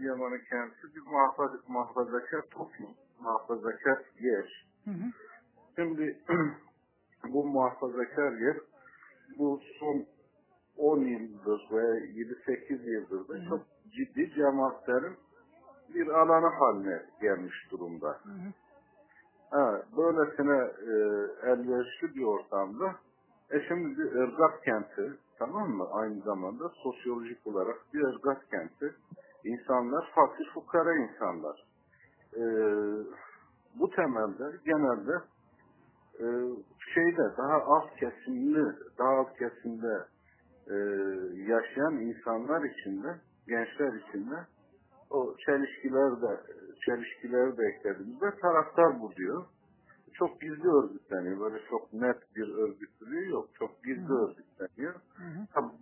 Adıyaman'ın kendisi bir muhafazakar toplum, muhafazakar yer. Hı hı. Şimdi bu muhafazakar yer bu son 10 yıldır ve 7-8 yıldır da Hı hı. çok ciddi cemaatlerin bir alanı haline gelmiş durumda. Hı hı. Ha, böylesine elverişli bir ortamda şimdi bir ırgat kenti, tamam mı? Aynı zamanda sosyolojik olarak bir ırgat kenti. İnsanlar fakir fukara insanlar. E, Bu temelde genelde e, daha alt kesimde e, yaşayan insanlar içinde, gençler içinde o çelişkileri de eklediğimizde taraftar bu diyor. Çok gizli örgütleniyor. Böyle çok net bir örgütlülüğü yok. Çok Hı gizli hı. örgütleniyor. Hı hı. Tabii,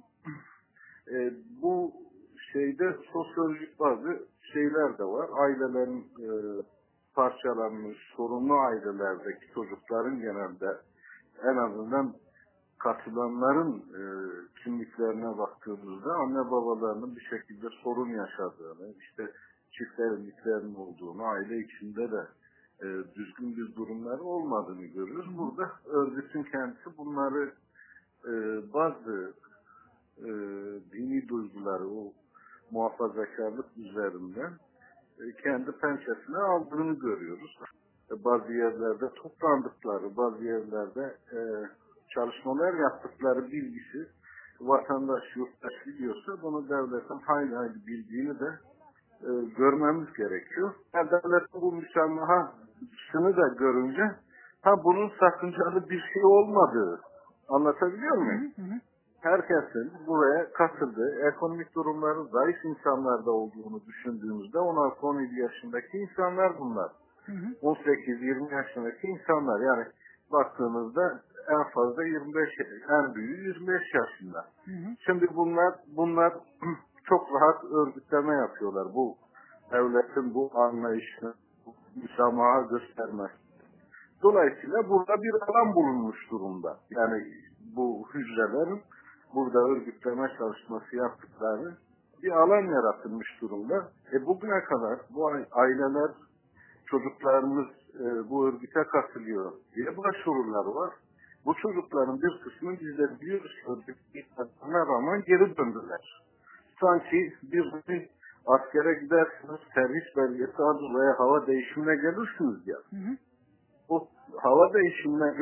bu sosyolojik bazı şeyler de var. Ailelerin parçalanmış, sorunlu ailelerdeki çocukların genelde en azından katılanların kimliklerine baktığımızda anne babalarının bir şekilde sorun yaşadığını, işte çift evliliklerin olduğunu, aile içinde de düzgün bir durumları olmadığını görüyoruz. Hı hı. Burada örgütün kendisi bunları bazı dini duyguları, o muhafazakarlık üzerinden kendi pençesine aldığını görüyoruz. Bazı yerlerde toplandıkları, bazı yerlerde çalışmalar yaptıkları bilgisi vatandaş, yurttaş biliyorsa bunu devletin hayli hayli bildiğini de görmemiz gerekiyor. Devletin bu müsamahasını da görünce bunun sakıncalı bir şey olmadığı anlatabiliyor Hı muyum? hı. Hı hı. Herkesin buraya katıldığı, ekonomik durumları zayıf insanlarda olduğunu düşündüğümüzde 16-17 yaşındaki insanlar bunlar. Hı hı. 18-20 yaşındaki insanlar yani baktığınızda en fazla 25, en büyüğü 25 yaşında. Hı hı. Şimdi bunlar çok rahat örgütleme yapıyorlar. Bu devletin bu anlayışını, bu müsamaha göstermez. Dolayısıyla burada bir alan bulunmuş durumda. Yani bu hücrelerin burada örgütleme çalışması yaptıkları bir alan yaratılmış durumda. Bugüne kadar bu aileler, çocuklarımız bu örgüte katılıyor diye başvurular var. Bu çocukların bir kısmı biz de biliyoruz ki örgütlerine rağmen geri döndüler. Sanki bir askere gidersiniz, servis belgesi alır veya hava değişimine gelirsiniz ya. Hı hı. Bu hava değişimine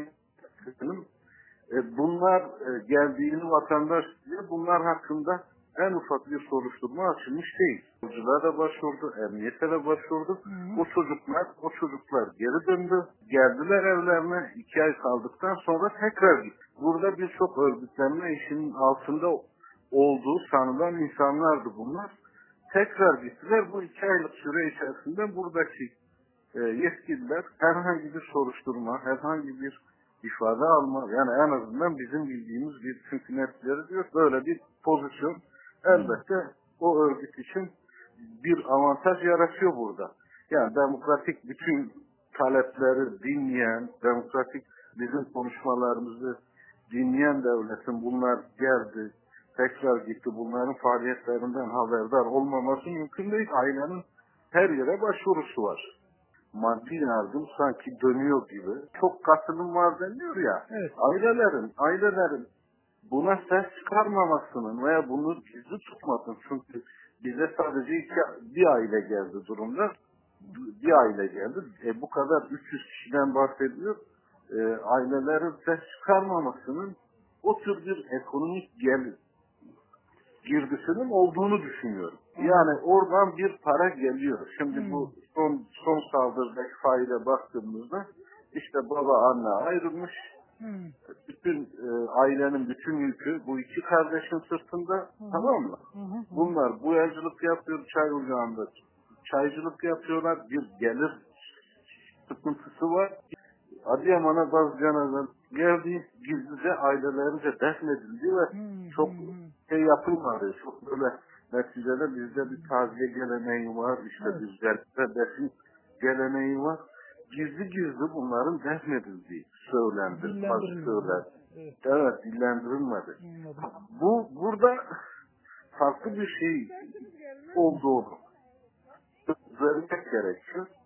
bunlar geldiğini vatandaş diyor. Bunlar hakkında en ufak bir soruşturma açılmış değil. Savcılığa da başvurdu, emniyete de başvurdu. Hı hı. O çocuklar geri döndü. Geldiler evlerine 2 ay kaldıktan sonra tekrar gitti. Burada birçok örgütlenme işinin altında olduğu sanılan insanlardı bunlar. Tekrar gittiler. Bu 2 aylık süre içerisinde buradaki yetkililer herhangi bir soruşturma, herhangi bir ifade alma, yani en azından bizim bildiğimiz bir hükümetleri diyor, böyle bir pozisyon Hı. elbette o örgüt için bir avantaj yaratıyor burada. Yani demokratik bütün talepleri dinleyen, demokratik bizim konuşmalarımızı dinleyen devletin bunlar geldi, tekrar gitti, bunların faaliyetlerinden haberdar olmaması mümkün değil. Ailenin her yere başvurusu var. Maddi yardım sanki dönüyor gibi. Çok katılım var deniyor ya. Evet. Ailelerin buna ses çıkarmamasının veya bunu gizli tutmasın. Çünkü bize sadece bir aile geldi durumda. Bir aile geldi. Bu kadar 300 kişiden bahsediyor. Ailelerin ses çıkarmamasının o tür bir ekonomik girdisinin olduğunu düşünüyorum. Yani Anladım. oradan bir para geliyor. Hı. Şimdi bu son saldırıdaki faile baktığımızda işte baba anne ayrılmış. Hı. Bütün ailenin bütün yükü bu iki kardeşin sırtında, Hı hı. tamam mı? Hı hı. Hı hı. Bunlar bu evcilik yapıyor çay ocağında. Çaycılık yapıyorlar. Bir gelir sıkıntısı var. Adıyaman'a bazı cenazeler geldi, gizlice ailelerince defnedildi ve Hı hı. çok yapılmadı. Çok böyle neticede bizde bir taziye geleneği var, işte Evet. bir defin geleneği var. Gizli gizli bunların defnedildiği söylendi, bazı Dillendirilmedi. söyler. Evet. Evet. Evet, dillendirilmedi. Anladım. Burada farklı bir şey olduğunu. vermek gerekiyor.